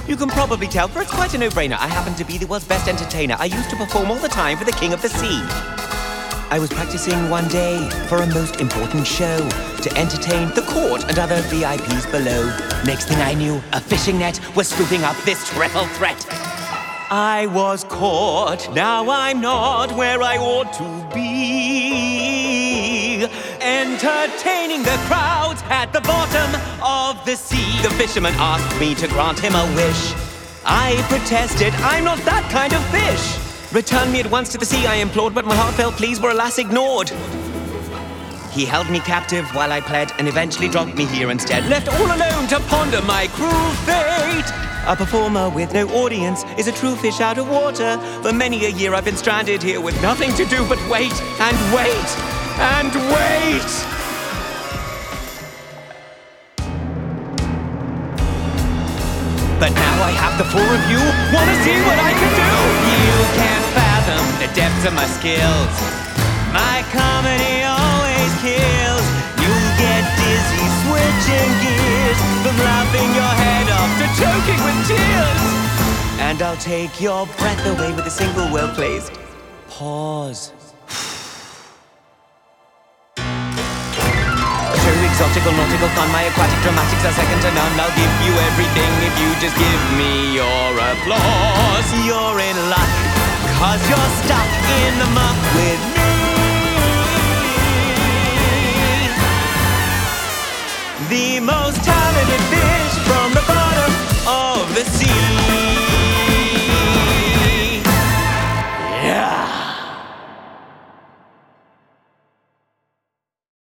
You can probably tell, for it's quite a no-brainer. I happen to be the world's best entertainer. I used to perform all the time for the King of the Sea. I was practicing one day for a most important show to entertain the court and other VIPs below. Next thing I knew, a fishing net was scooping up this triple threat. I was caught, now I'm not where I ought to be. Entertaining the crowds at the bottom of the sea. The fisherman asked me to grant him a wish. I protested, I'm not that kind of fish. Return me at once to the sea, I implored, but my heartfelt pleas were alas ignored. He held me captive while I pled and eventually dropped me here instead, left all alone to ponder my cruel fate. A performer with no audience is a true fish out of water. For many a year I've been stranded here with nothing to do but wait and wait and wait. But now I have the four of you. Wanna see what I can do? You can't fathom the depths of my skills. My comedy always kills. You'll get dizzy switching gears, from laughing your head off to choking with tears. And I'll take your breath away with a single well-placed pause. Exotic or nautical fun, my aquatic dramatics are second to none. I'll give you everything if you just give me your applause. You're in luck, 'cause you're stuck in the muck with